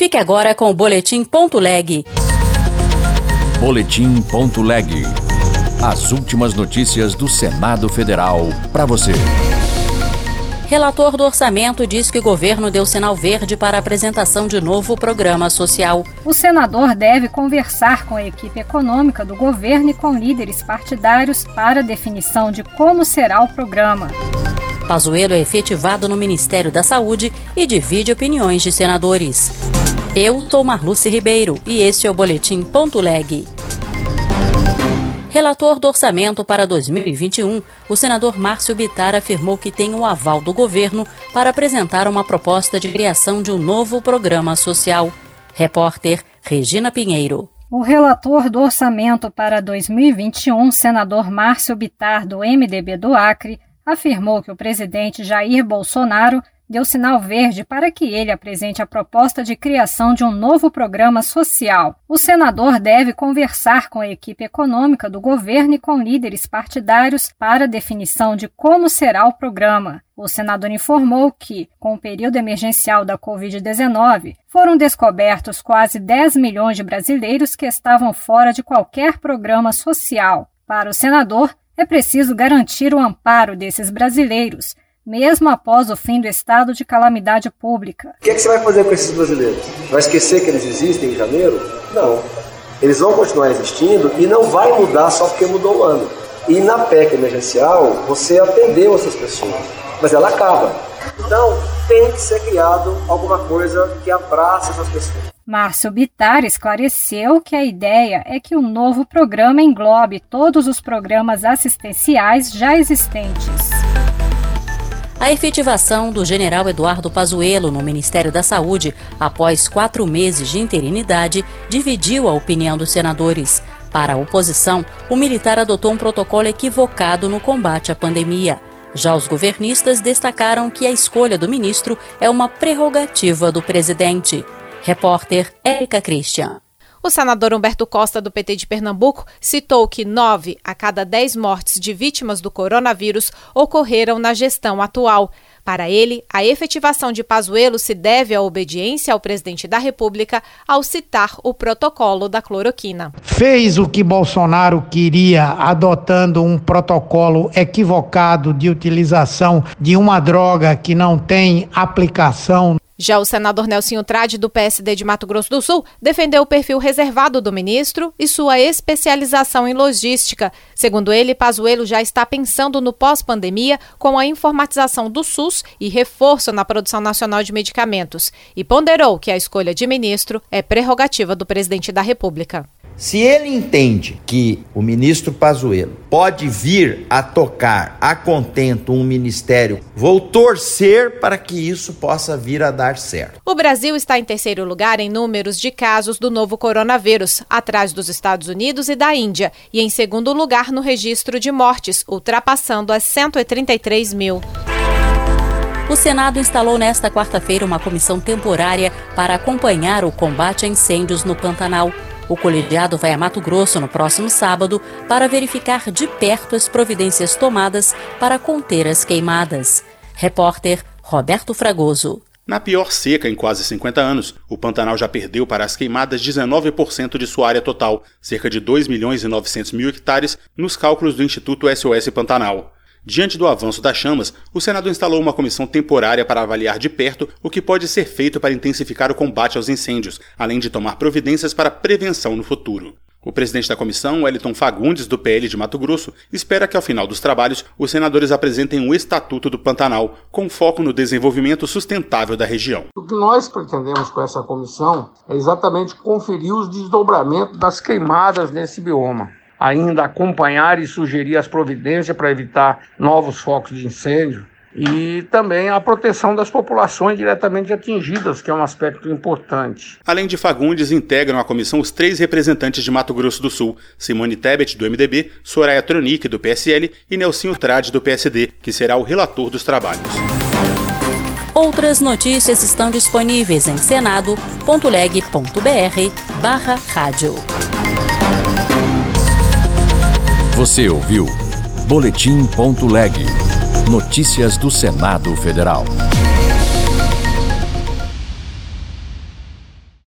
Fique agora com o Boletim.leg. Boletim.leg. As últimas notícias do Senado Federal para você. Relator do orçamento diz que o governo deu sinal verde para a apresentação de novo programa social. O senador deve conversar com a equipe econômica do governo e com líderes partidários para a definição de como será o programa. Pazuello é efetivado no Ministério da Saúde e divide opiniões de senadores. Eu sou Marluce Ribeiro e este é o Boletim.leg. Relator do orçamento para 2021, o senador Márcio Bittar afirmou que tem o aval do governo para apresentar uma proposta de criação de um novo programa social. Repórter Regina Pinheiro. O relator do orçamento para 2021, senador Márcio Bittar, do MDB do Acre, afirmou que o presidente Jair Bolsonaro deu sinal verde para que ele apresente a proposta de criação de um novo programa social. O senador deve conversar com a equipe econômica do governo e com líderes partidários para a definição de como será o programa. O senador informou que, com o período emergencial da Covid-19, foram descobertos quase 10 milhões de brasileiros que estavam fora de qualquer programa social. Para o senador, é preciso garantir o amparo desses brasileiros, mesmo após o fim do estado de calamidade pública. O que você vai fazer com esses brasileiros? Vai esquecer que eles existem em janeiro? Não. Eles vão continuar existindo e não vai mudar só porque mudou o ano. E na PEC emergencial, você atendeu essas pessoas, mas ela acaba. Então, tem que ser criado alguma coisa que abrace essas pessoas. Márcio Bittar esclareceu que a ideia é que o novo programa englobe todos os programas assistenciais já existentes. A efetivação do general Eduardo Pazuello no Ministério da Saúde, após 4 meses de interinidade, dividiu a opinião dos senadores. Para a oposição, o militar adotou um protocolo equivocado no combate à pandemia. Já os governistas destacaram que a escolha do ministro é uma prerrogativa do presidente. Repórter Érica Christian. O senador Humberto Costa, do PT de Pernambuco, citou que 9 a cada 10 mortes de vítimas do coronavírus ocorreram na gestão atual. Para ele, a efetivação de Pazuello se deve à obediência ao presidente da República ao citar o protocolo da cloroquina. Fez o que Bolsonaro queria, adotando um protocolo equivocado de utilização de uma droga que não tem aplicação. Já o senador Nelsinho Trade, do PSD de Mato Grosso do Sul, defendeu o perfil reservado do ministro e sua especialização em logística. Segundo ele, Pazuello já está pensando no pós-pandemia com a informatização do SUS e reforço na produção nacional de medicamentos. E ponderou que a escolha de ministro é prerrogativa do presidente da República. Se ele entende que o ministro Pazuello pode vir a tocar a contento um ministério, vou torcer para que isso possa vir a dar certo. O Brasil está em terceiro lugar em números de casos do novo coronavírus, atrás dos Estados Unidos e da Índia, e em segundo lugar no registro de mortes, ultrapassando as 133 mil. O Senado instalou nesta quarta-feira uma comissão temporária para acompanhar o combate a incêndios no Pantanal. O colegiado vai a Mato Grosso no próximo sábado para verificar de perto as providências tomadas para conter as queimadas. Repórter Roberto Fragoso. Na pior seca em quase 50 anos, o Pantanal já perdeu para as queimadas 19% de sua área total, cerca de 2.900.000 hectares, nos cálculos do Instituto SOS Pantanal. Diante do avanço das chamas, o Senado instalou uma comissão temporária para avaliar de perto o que pode ser feito para intensificar o combate aos incêndios, além de tomar providências para prevenção no futuro. O presidente da comissão, Wellington Fagundes, do PL de Mato Grosso, espera que ao final dos trabalhos os senadores apresentem um Estatuto do Pantanal, com foco no desenvolvimento sustentável da região. O que nós pretendemos com essa comissão é exatamente conferir os desdobramentos das queimadas nesse bioma. Ainda acompanhar e sugerir as providências para evitar novos focos de incêndio e também a proteção das populações diretamente atingidas, que é um aspecto importante. Além de Fagundes, integram a comissão os 3 representantes de Mato Grosso do Sul, Simone Tebet, do MDB, Soraya Tronic, do PSL e Nelsinho Trade, do PSD, que será o relator dos trabalhos. Outras notícias estão disponíveis em senado.leg.br/rádio. Você ouviu Boletim.leg. Notícias do Senado Federal.